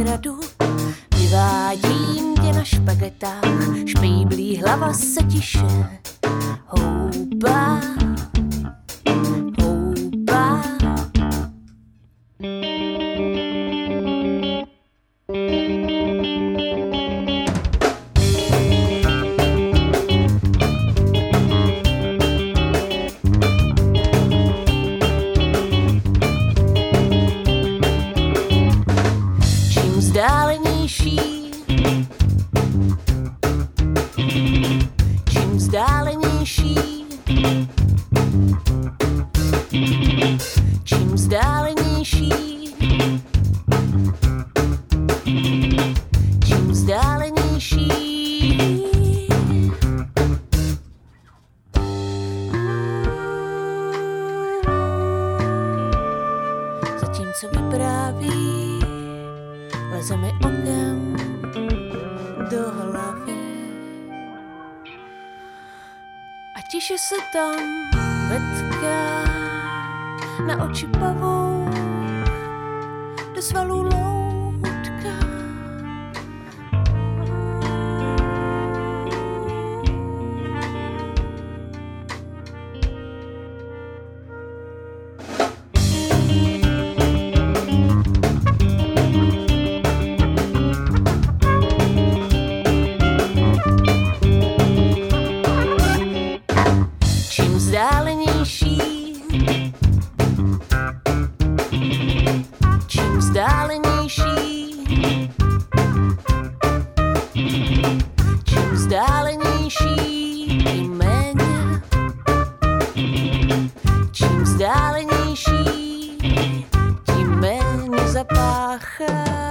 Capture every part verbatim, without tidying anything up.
hradu. Vyvádím tě na špagetách, špejblí hlava se tiše houbá, houbá. Vzdálenější, čím vzdálenější, čím vzdálenější, čím vzdálenější. Zatímco vypráví, leze mi okem do hlavy a tiše se tam vetká na oči pavouk, do svalů loutka. Vzdálenější, čím vzdálenější, čím vzdálenější, tím méně, čím vzdálenější, tím méně zapáchá.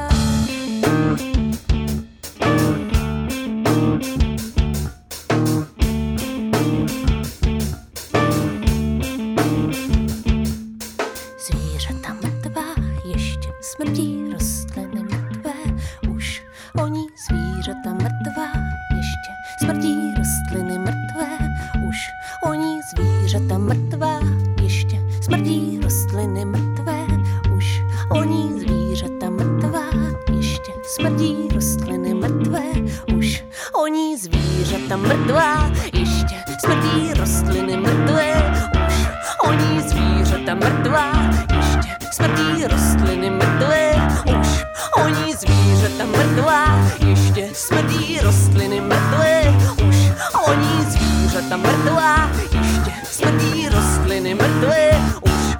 Smrdí rostliny mrtvé, už oni zvířata mrtvá, ještě smrdí rostliny mrtvé, už oni zvířata mrtvá, ještě smrdí rostliny mrtvé, už oni zvířata mrtvá, ještě smrdí rostliny mrtvé, už oni zvířata mrtvá, ještě smrdí rostliny mrtvé, už oni zvířata mrtvá, ještě smrdí rostliny mrtvé, už oni zvířata mrtvá, ještě smrdí rostliny mrtvé, už oni zvířata mrtvá, ještě smrdí rostliny mrtvé, už.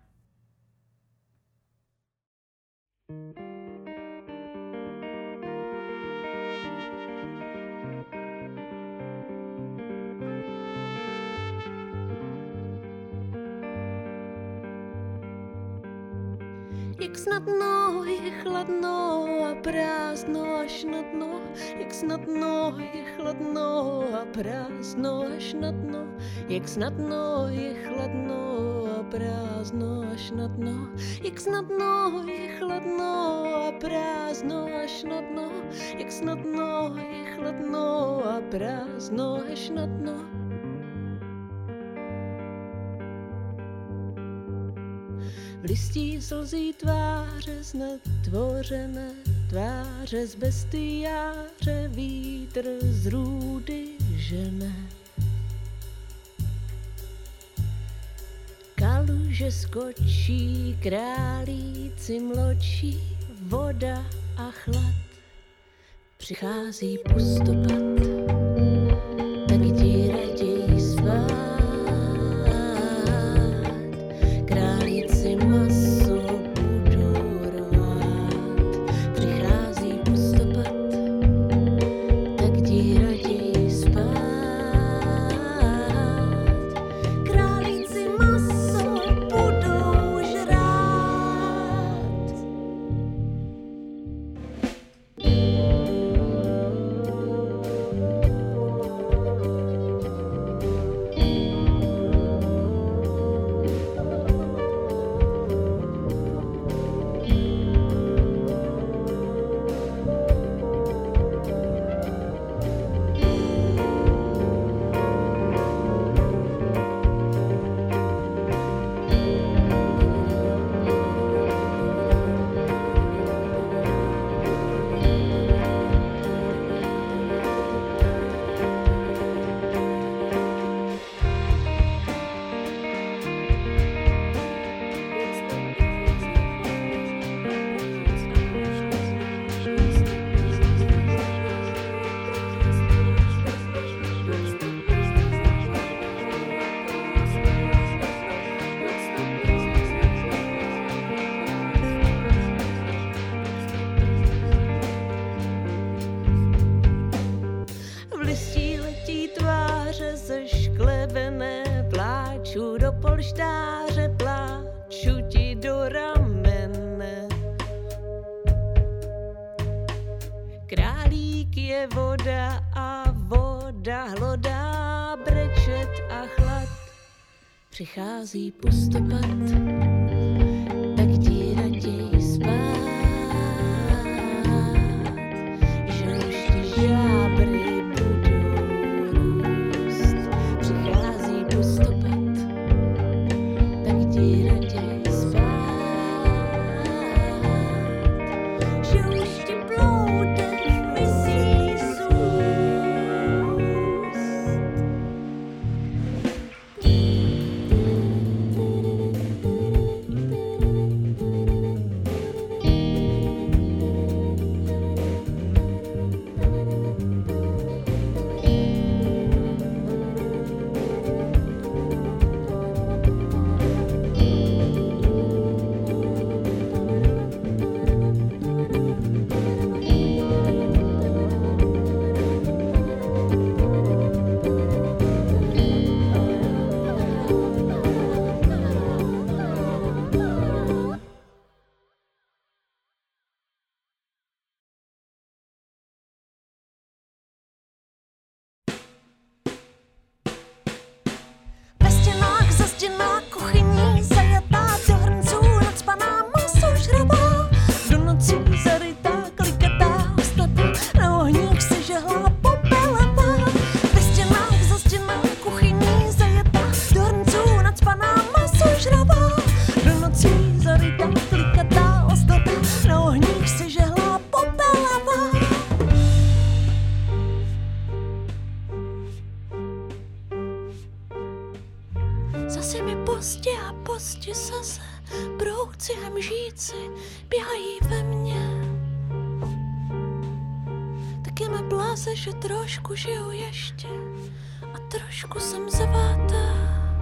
Jak snadno je chladno a prázdno až na dno, jak snadno je chladno a prázdno až na dno, jak snadno je chladno a prázdno až na dno, jak snadno je chladno a prázdno až na dno, jak snadno je chladno a prázdno až na dno. V listí slzí tváře znetvořené, tváře z bestiáře vítr z růdy žene. Kaluže skočí, králíci mločí, voda a chlad. Přichází pustopad, tak jdi raději spát. Králík je voda a voda hlodá, brečet a chlad. Přichází pustopad, tak jdi raději spát. Žalšti žábry budou růst. Přichází pustopad, tak jdi raději spát. Že už ti ploutech visí z úst. Zděná kuchyní, zajatá do hrnců, nacpaná masožravá, do nocí zarytá, klikatá, ostatná, na ohních se žehlá popelavá. Ve stěnách zazděná kuchyní, zajatá do hrnců, nacpaná masožravá, do nocí zarytá, klikatá, ostatná, na ohních se žehlá popelavá. Zase mi pozdě a pozdě zase brouci hemžíci běhají ve mně. Tak je mi bláze, že trošku žiju ještě a trošku jsem zavátá.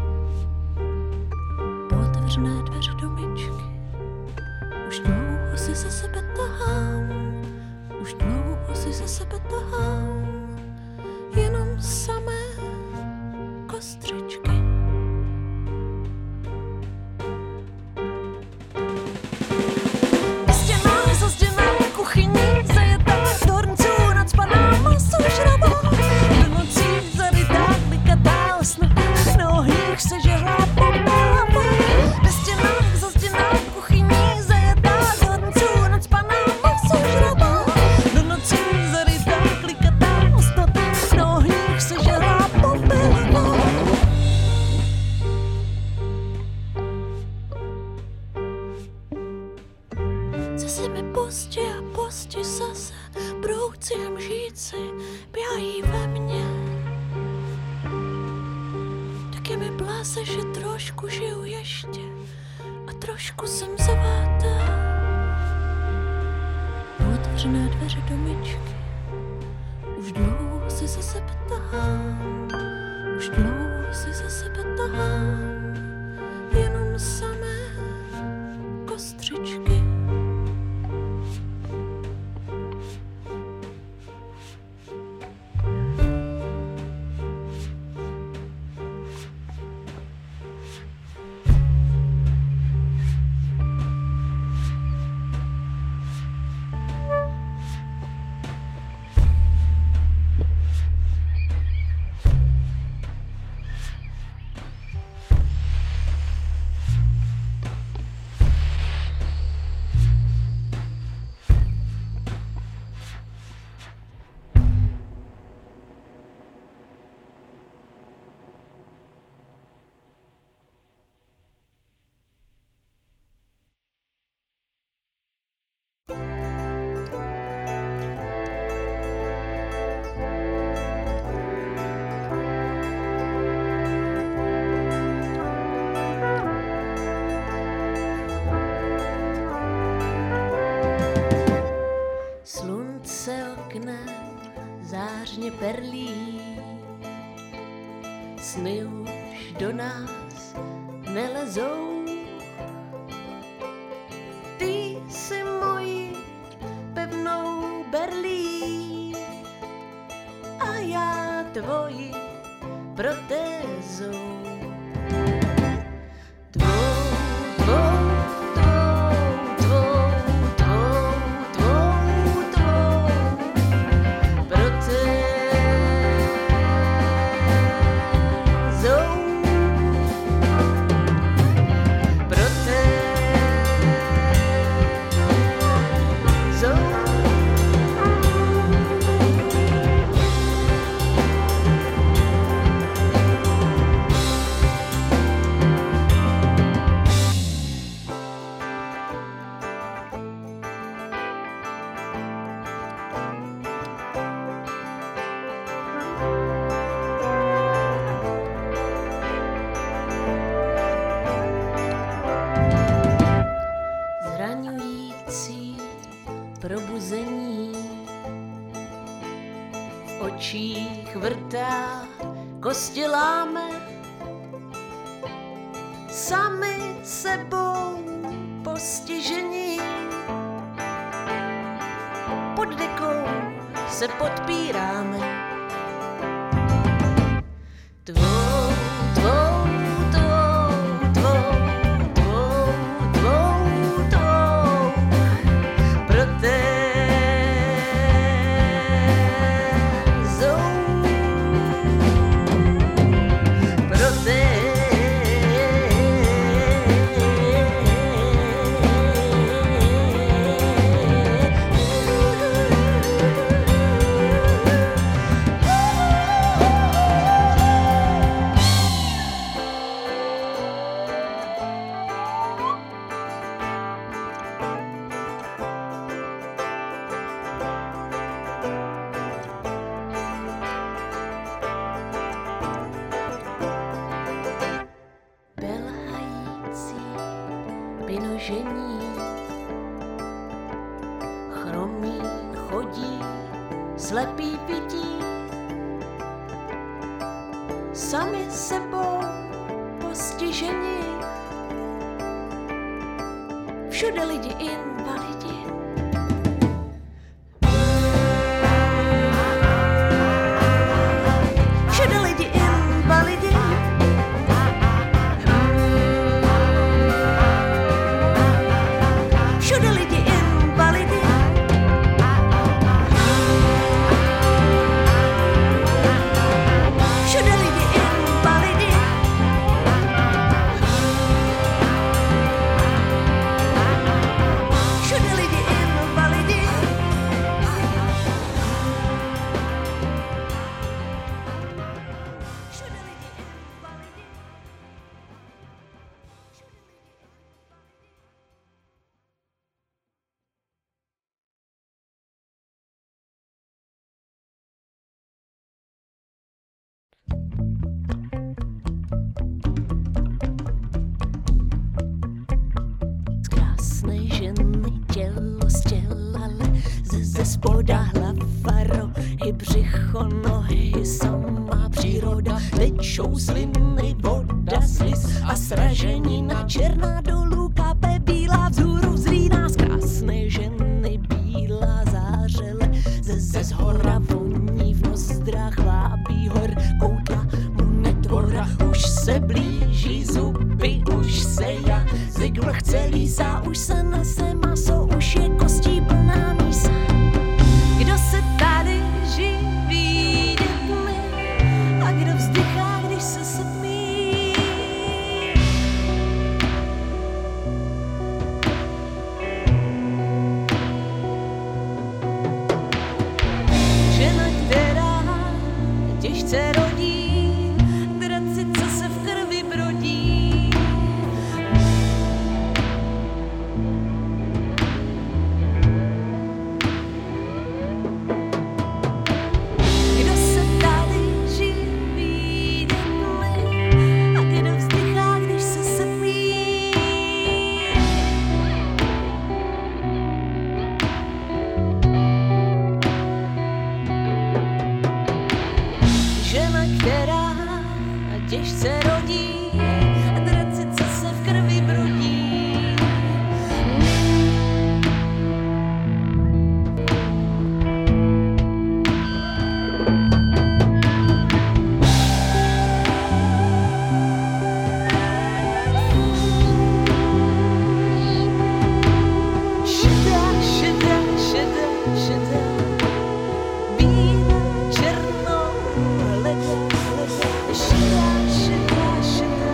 Po otevřené dveře do myčky už dlouho si za sebe tahám, už dlouho si za sebe tahám jenom samé kostřičky. Se žehlá popelava, ve stěnách zazděná kuchyní, zajetá do hrnců, nacpaná masožravá, do nocí zarytá, klikatá, ostnatá, na ohních se žehlá popelava. Zase mi pozdě a pozdě zase brouci hemžíci běhají ve mně. Je mi bláze, že trošku žiju ještě a trošku jsem zavátá. Otevřené dveře do myčky už dlouho si za sebe tahám, už dlouho si za sebe tahám jenom samé kostřičky. Zářně perlí, sny už do nás nelezou. Ty jsi mojí pevnou berlí a já tvojí protézou. probuzení. V očích vrtá, kosti láme, sami sebou postižení. Pod dekou se podpíráme. Tvou, tvou, tvou, tvou, tvou, tvou, tvou, protézou, protézou. Vynožení, chromí chodí, slepý vidí, sami sebou postižení. Všude lidi invalidi. Všude lidi invalidi. Všude lidi invalidi. Všude lidi invalidi. Všude lidi invalidi. Všude lidi invalidi. Krásné ženy, tělo z těla, ze, ze spoda hlava, rohy, břicho, nohy, sama příroda, tečou sliny, voda, sliz a sraženina, černá dolů, kape bílá, vzhůru vzrý nás. Krásné ženy, bílá zářele, ze, ze zhora voní v nozdrách, vábí hor, koutla mu netvora, už se blíží zuby, už se jazyk vrch celý sá, už se nese maso, už je kostí plná mísa. Kdo se tady živí dětmi a kdo vzdychá, když se setmí? Žena, která těžce rodí, draci, co se v krvi brodí. Kdo se tady živí dětmi a kdo vzdychá, když se setmí? Žena, která těžce rodí, draci, co se v krvi brodí. Šedá, šedá, šedá, šedá, bílá, černo, hledá, hledá, šedá, šedá, šedá.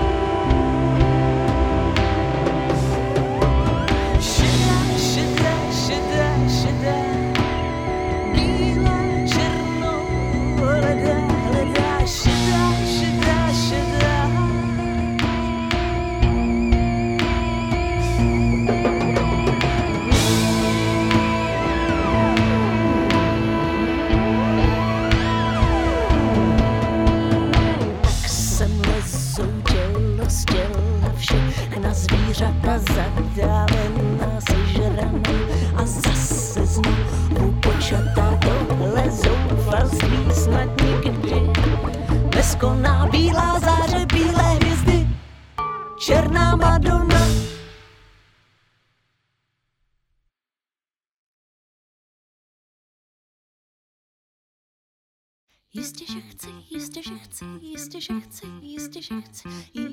Šedá, šedá, a zase znovu počatá tohle zoufalství snad nikdy neskoná. Bílá záře, bílé hvězdy, černá Madonna. Jistě, že chci, jistě, že chci, jistě, že chci, jistě, že chci,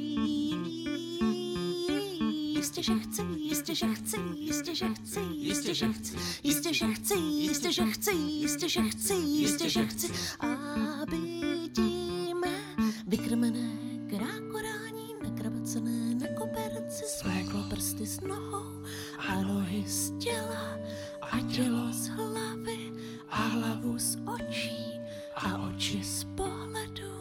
jistě, že chci, jistě, že chci, jistě, že chci, jistě, že chci, jistě, že chci, jistě, že chci, jistě, že chci, jistě, že chci, aby díme vykrmené krákorání, nakrabacené na koberci, svléklo prsty s nohou a nohy z těla a tělo z hlavy a hlavu z očí a oči z pohledu.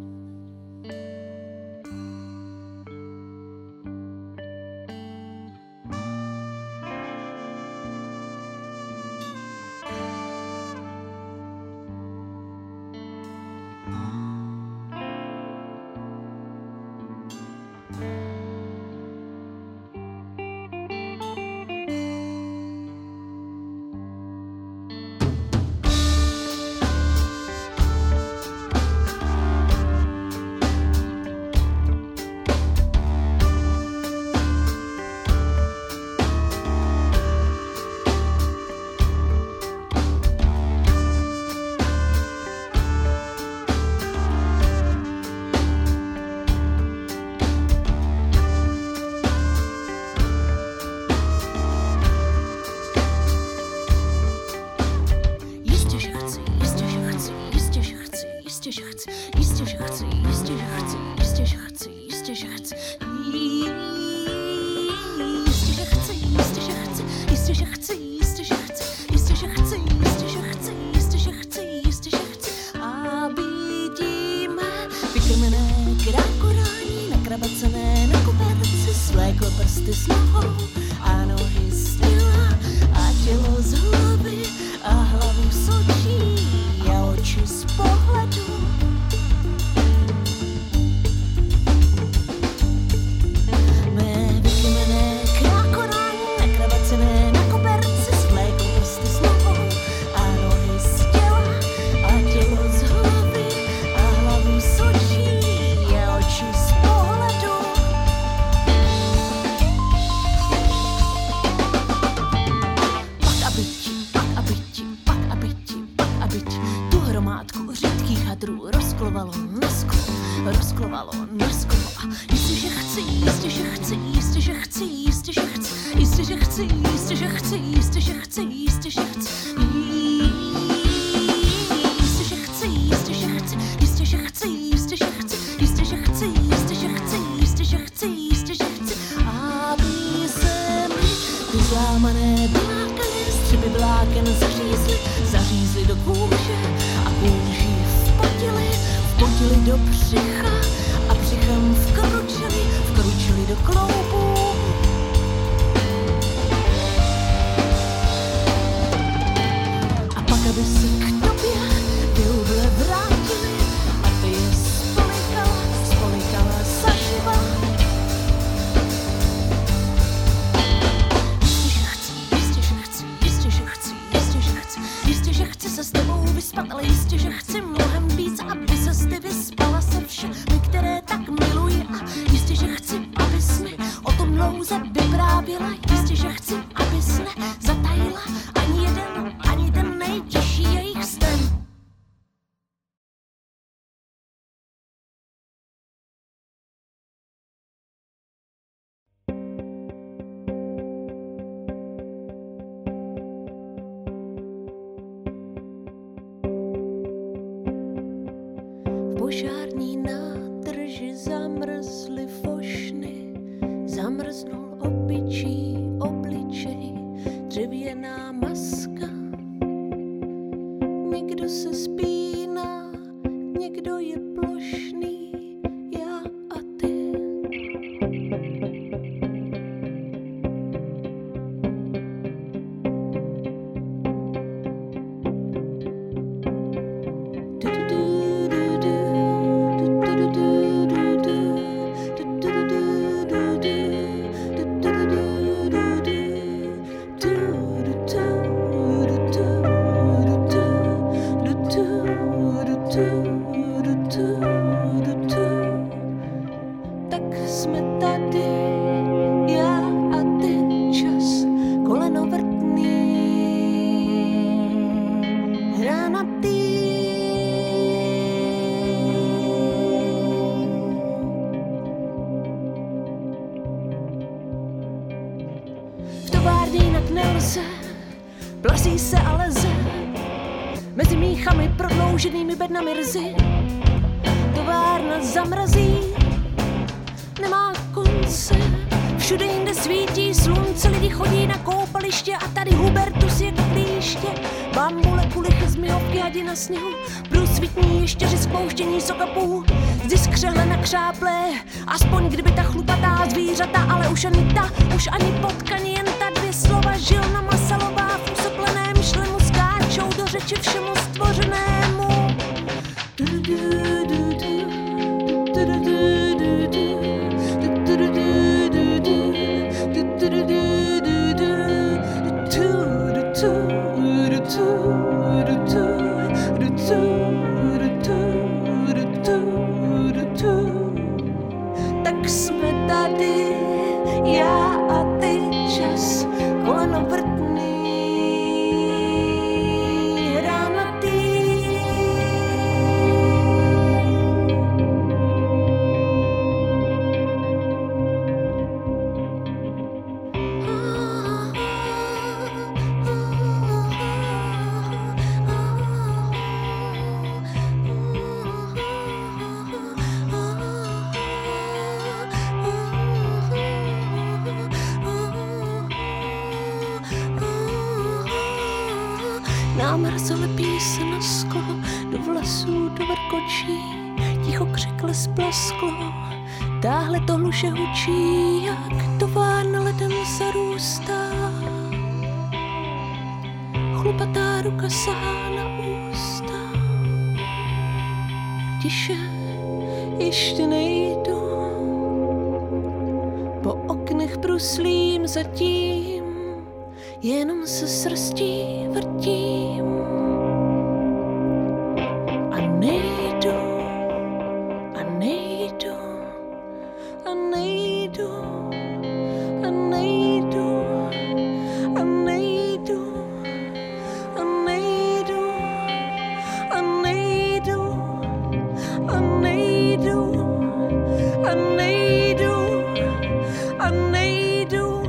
Požární nádrži zamrzly fošny, zamrznul opičí obličej, dřevěná maska. Někdo se spíná, někdo je plošný, já a ty. Do Plasí se a leze mezi míchami prodlouženými bednami rzy. Továrna zamrazí, nemá konce. Všude jinde svítí slunce, lidi chodí na koupaliště a tady Hubertus je klíště. Bambule, kulichy, zmihovky, hadi na sněhu, průsvitní ještěři, spouštění sokapů. Zdi skřehle na křáple, aspoň kdyby ta chlupatá zvířata, ale už ani ta, už ani potkaní, jen ta dvě slova žilna masalová v usopleném šlemu skáčou do řeči všemu stvořenému. Tak jsme tady, já a ty, čas kolenovrtný, hranatý. Námrzo lepí se na sklo, do vlasů, do vrkočí, ticho křikle splasklo. Táhle to hluše hučí, jak továrna ledem zarůstá. Chlupatá ruka sahá na ústa. Tiše, ještě nejdu, po oknech bruslím zatím, jenom se srstí vrtím a nejdu, a nejdu, a nejdu, a nejdu, a nejdu, a nejdu, a nejdu, a nejdu, a nejdu, a nejdu.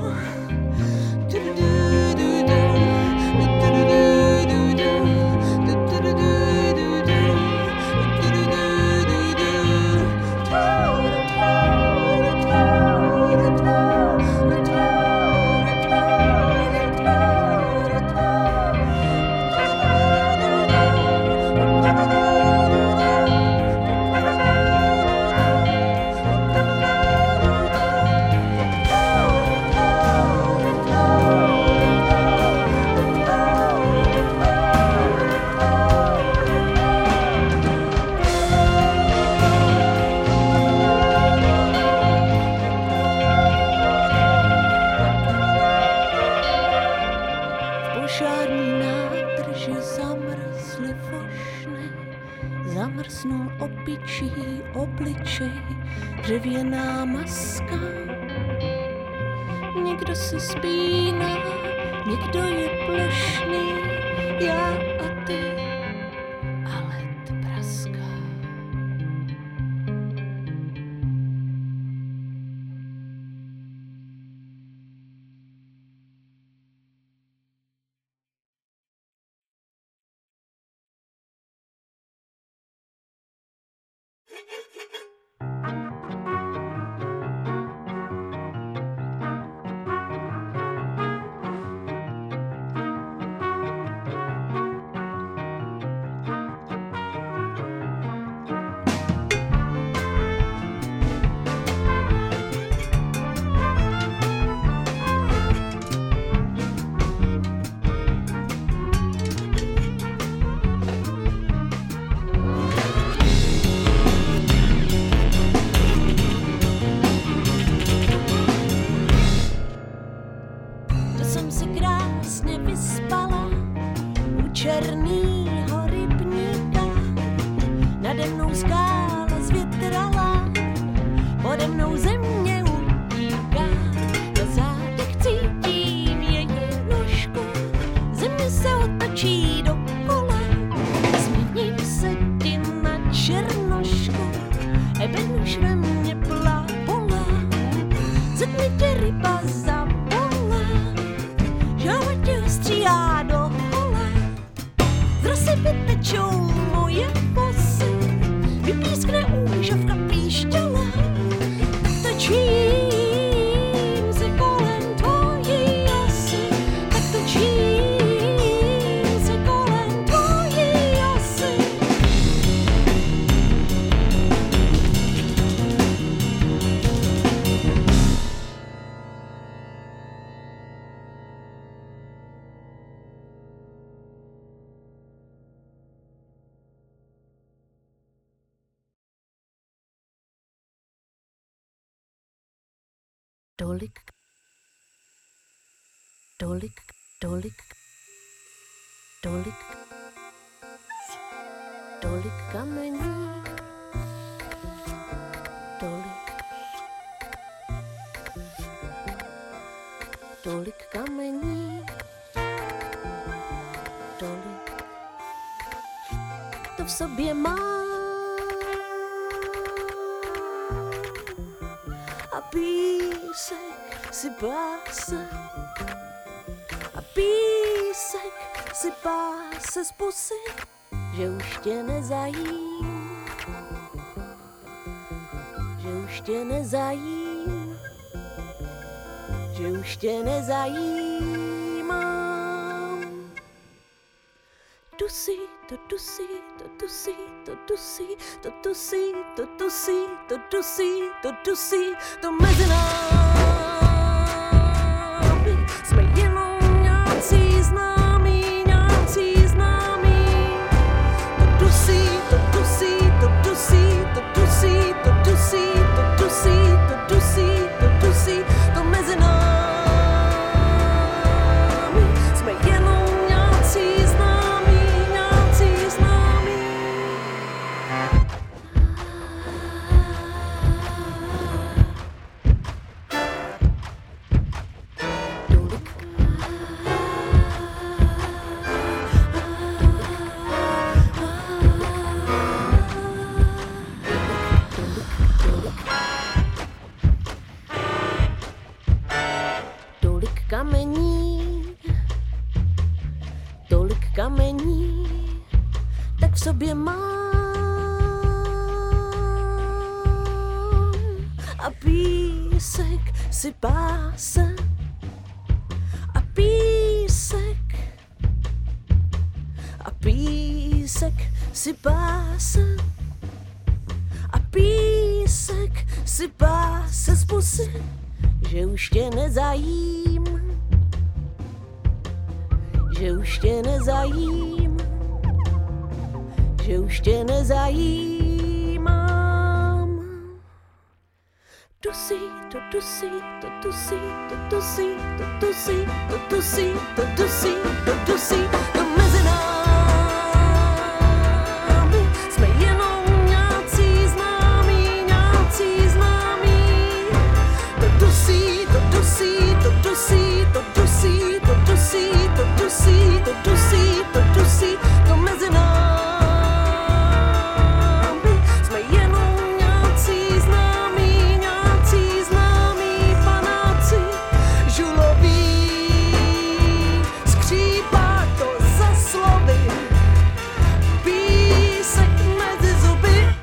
Zamrznul opičí obličej, dřevěná maska. Někdo se spíná, někdo je plošný, já a ty, a led praská. Černýho rybníka, nade mnou skála zvětrala, pode mnou země utíká. Na zádech cítím její nožku, země se otočí dokola. Změním se ty na černošku, eben už ve mně plápola. Zetmi tě ryba zavolá, žáva tě ostříhá do tolik, tolik, tolik, tolik, tolik kamení, tolik, tolik kamení, tolik, to v sobě má. A písek sypá se, a písek sypá se z pusy, že už tě nezajím, že už tě nezajím, že už tě nezajímám. Dusí, to dusí, to dusí, to dusí, to dusí, to dusí, to dusí, to dusí, to mezi námi jsme jenom nějací známí, nějací známí. To dusí, to dusí, to dusí, to dusí, to dusí, to dusí, to dusí, to dusí, to mezi námi jsme jenom nějací známí, nějací známí. Tolik kamení, tolik kamení, tak v sobě mám. A písek sypá se, a písek, a písek sypá se, a písek sypá se z pusy, že už tě nezajím, že už tě nezajím, že už tě nezajímám. Dusí, to dusí, to dusí, to dusí, to dusí, to dusí, to dusí, to dusí, to mezi námi jsme jenom nějací známí, nějací známí. To dusí, to dusí, to dusí, to dusí, to dusí, to dusí, to dusí, to dusí, to mezi námi jsme jenom nějací známí, nějací známí panáci, žuloví, skřípá to za slovy, písek mezi zuby.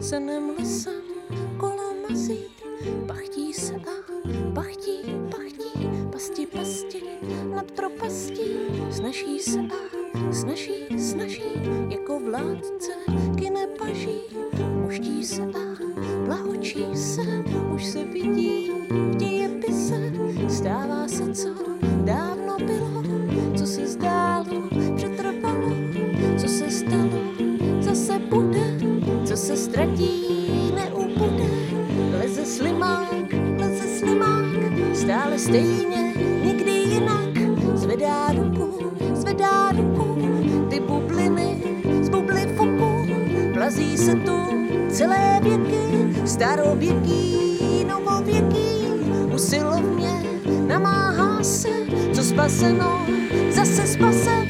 ztraceným lesem kolem mazít. Pachtí se a pachtí, pachtí, pasti, pasti nad propastí. Snaží se a snaží, snaží, jako vládce kyne paží. Muští se a plahočí se, už se vidí v dějepise. Stává se, co dávno bylo, co se zdálo, přetrvalo, co se stalo, zase bude, co se ztratí, neubude. Leze slimák, leze slimák, stále stejně, nikdy jinak. Zvedá ruku, zvedá ruku, ty bubliny z bubly fuku. Plazí se tu celé věky, starověký, novověký. Usilovně namáhá se, co spaseno, zase spase.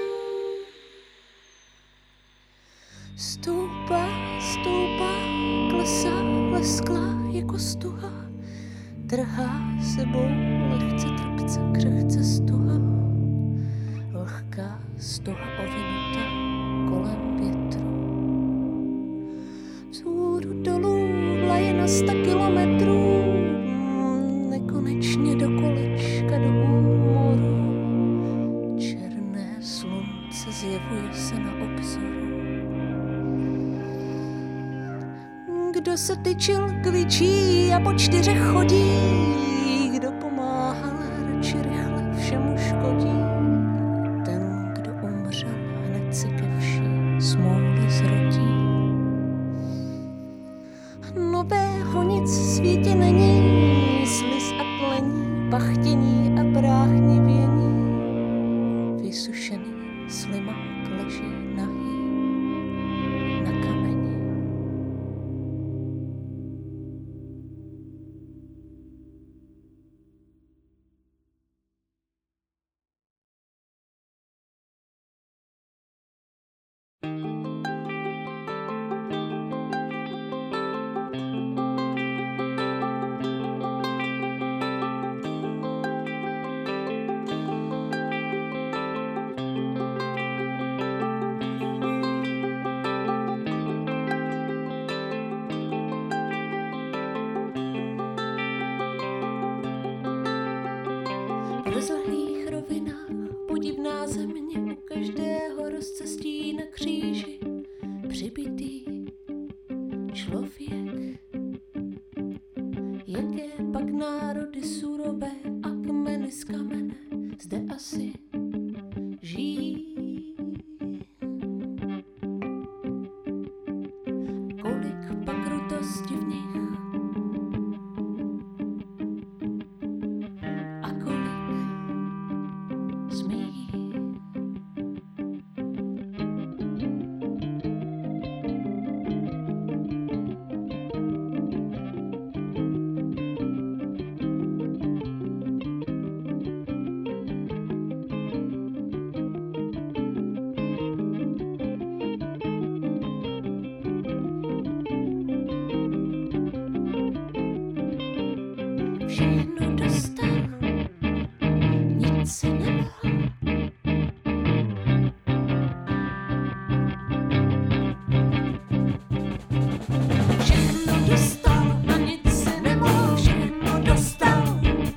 Stoupá, stoupá, klesá, lesklá jako stuha. Trhá sebou lehce, trpce, křehce stuha. Lehká stuha ovinuta kolem větru. Vzhůru dolů vlaje na sta kilometrů, nekonečně do kolečka do úmoru. Černé slunce zjevuje se na obzoru. Kdo se tyčil, kvičí a po čtyřech chodí. Kdo pomáhal, radši rychle všemu škodí. Ten, kdo umřel, hned si ke vší smůly zrodí. Nového nic v světě není, sliz a tlení, pachtění a bráchnivění. Vysušený slimák leží nahý na kameni. V zlhlých rovinách podivná země, u každého rozcestí na kříži přibitý člověk. Jaké pak národy surové a kmeny z kamene zde asi žijí. Kolik pak krutosti v nich všechno dostal, nic si nemohl. Všechno dostal a nic si nemohl, všechno dostal.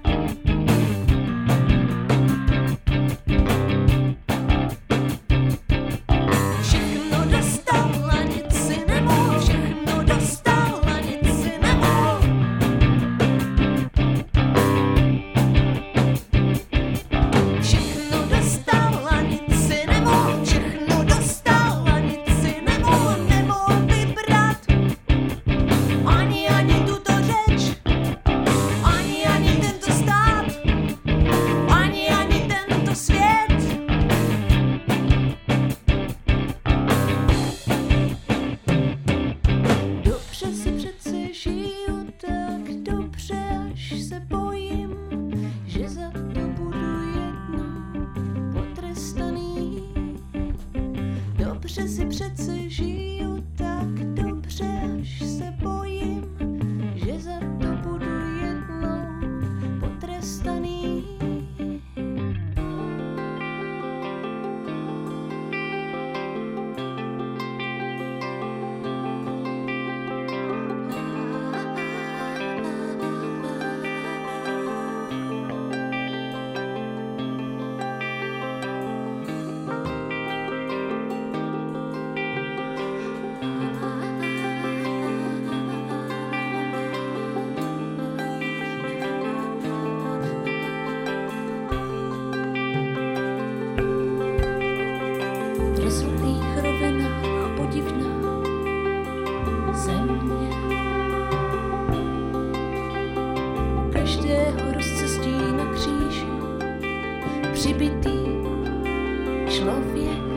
Všechno dostal a nic si nemohl, všechno dostal a nic si nemohl. Všechno dostal a nic si nemohl, všechno dostal a nic si nemohl, nemohl vybrat. Ani, ani tuto řeč, ani, ani tento stát, ani, ani tento svět. Dobře si přece žiju tak dobře, až se bojím, že za to budu jednou potrestaný. Dobře si přece žiju tak dobře, až se bojím, že za to budu jednou potrestaný. přibitý člověk.